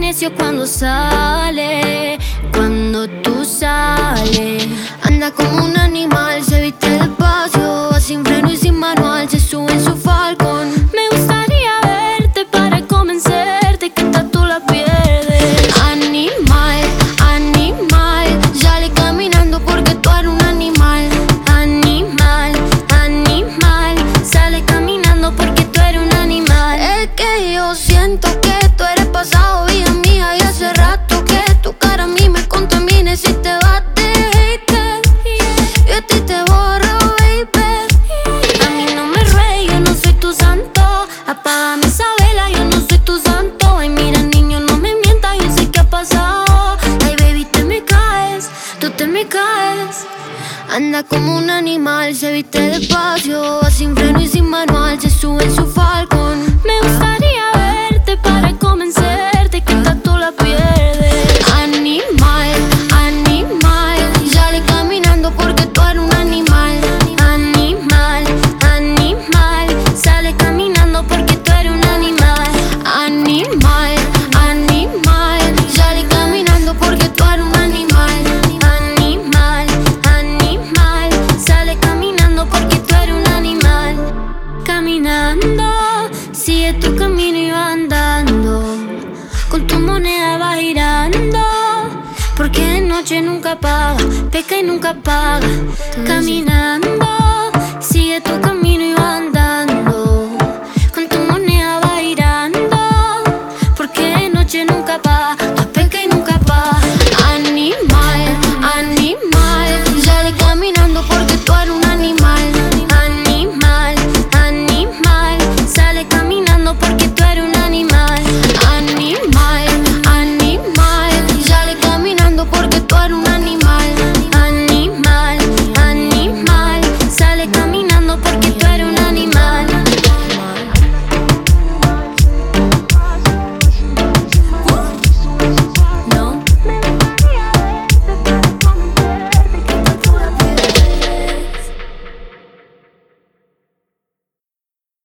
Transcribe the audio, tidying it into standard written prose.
necio cuando sale, cuando tú sales. Anda como un animal, se viste despacio, va sin freno y sin manual, se sube en su falcón. Me gustaría verte para convencerte que esta tú la pierdes. Animal, animal, sale caminando porque tú eres un animal. Animal, animal, sale caminando porque tú eres un animal. Es que yo siento que tú eres pasado, vida mía, y hace rato que tu cara a mí me contamina. Si te vas de hater, yo a ti te borro, baby. A mí no me ruegues, yo no soy tu santo. Apágame esa vela, yo no soy tu santo. Ay, mira, niño, no me mientas, yo sé qué ha pasado. Ay, baby, te me caes, tú te me caes. Anda como un animal, se viste despacio, va sin freno y sin manual, se sube en su falcón. Me gustaría verte para convencerte que esta tú la pierdes. Animal, animal, sale caminando porque tú eres un animal. Animal, animal, sale caminando porque tú eres un animal. Animal, animal, sale caminando porque tú eres un animal. Animal, animal, sale caminando porque tú eres un animal. Caminando, sigue tu camino y va andando, con tu moneda va girando, porque de noche nunca paga, peca y nunca paga. Caminando, sigue tu camino